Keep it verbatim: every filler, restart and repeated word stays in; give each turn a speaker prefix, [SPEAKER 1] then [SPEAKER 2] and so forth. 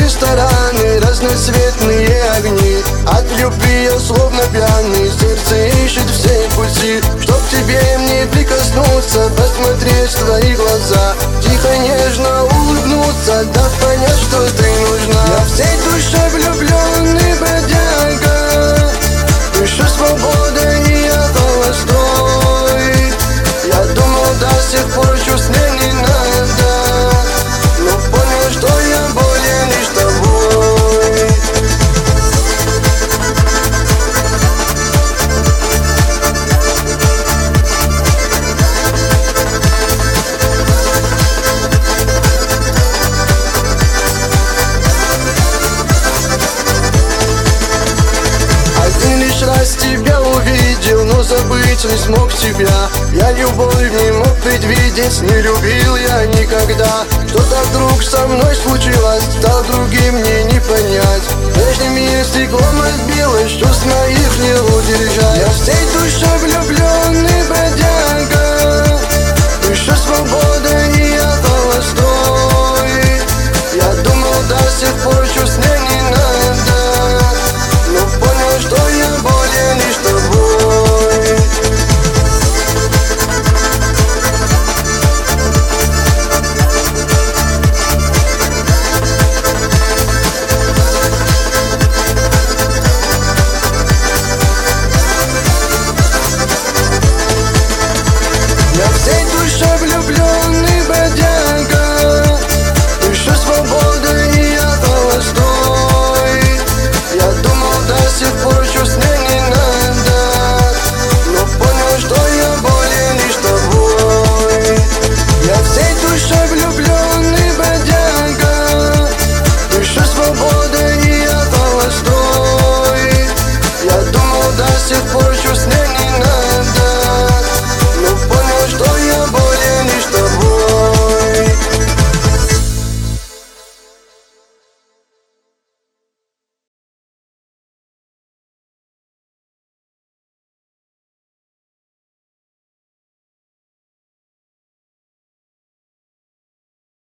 [SPEAKER 1] рестораны, разноцветные огни. От любви я словно пьяный, сердце ищет все пути, чтоб к тебе мне прикоснуться, посмотреть в твои глаза, тихо, нежно улыбнуться, дав понять, что ты нужна. Я всей душой влюбленный бродяга, ищу свободы, и я холостой. Я думал, до сих пор чувств мне не надо, но понял, что я болен лишь тобой. Один лишь раз тебя увидел, но забыть не смог тебя. Я любовь не мог предвидеть, не любил я никогда. Что-то вдруг со мной случилось, стал другим, мне не понять. Прежде мир стеклом разбилось, чувств моих не удержать. Я всей душой влюбленный бродяга, ищу свободы, и я холостой. Я думал, до сих пор чувств мне не надо, но понял, что я болен лишь тобой. Я всей душой влюбленный бродяга, ищу свободы, и я холостой. Я думал, до сих пор чувств мне не надо, но понял, что я болен лишь тобой. Я всей душой влюбленный бродяга, ищу свободы, и я холостой. Я думал, до сих пор